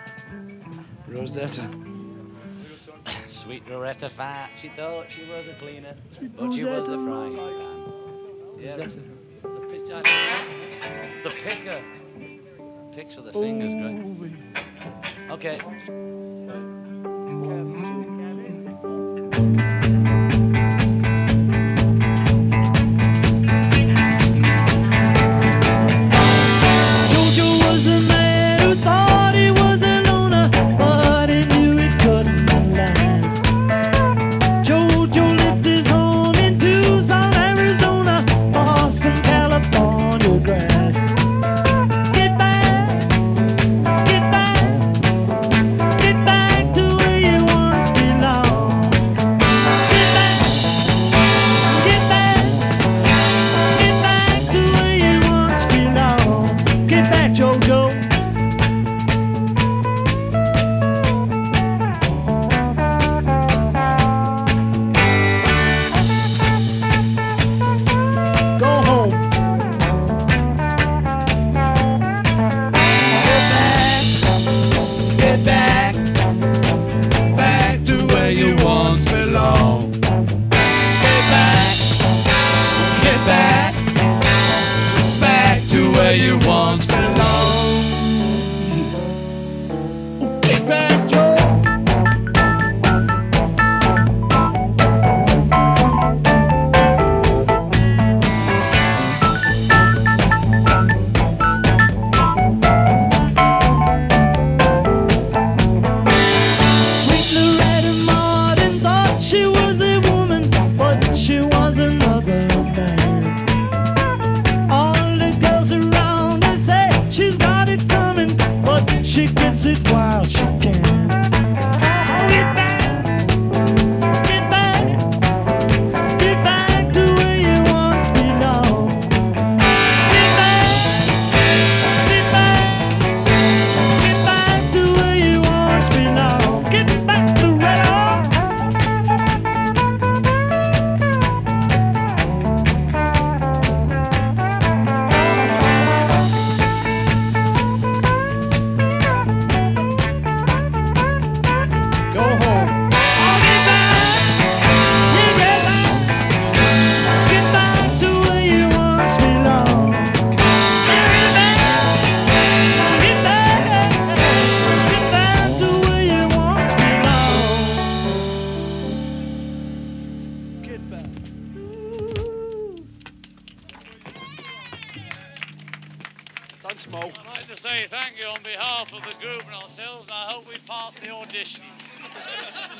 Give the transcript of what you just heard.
Rosetta. Sweet Loretta Fat, she thought she was a cleaner, Sweet but she was a Rosetta. frying pan. Yeah, Rosetta. the picker. Picks with the fingers, great. Okay. Jojo was a man who thought he was a loner, but he knew it couldn't last. Jojo left his home in Tucson, Arizona, for some California grass. Get back, get back, get back to where you once belonged. Get back, get back, get back to where you once belonged. Get back, Jojo. Go home. Get back, back to where you once belonged. Get back, back to where you once belonged. Get back, Joe. Sweet Loretta Martin thought she was a woman, but she was another man. All the girls around her say she's got it coming, but she gets it while she can. Get back, get back, get back to where you once belonged. Get back, get back, get back to where you once belonged. Get back to Loretta. Go home. Get back, yeah, get back to where you once belonged. Get back, get back to where you once belonged. Get back. Thanks, Mo. I'd like to say thank you on behalf of the group and ourselves, and I hope we pass the audition.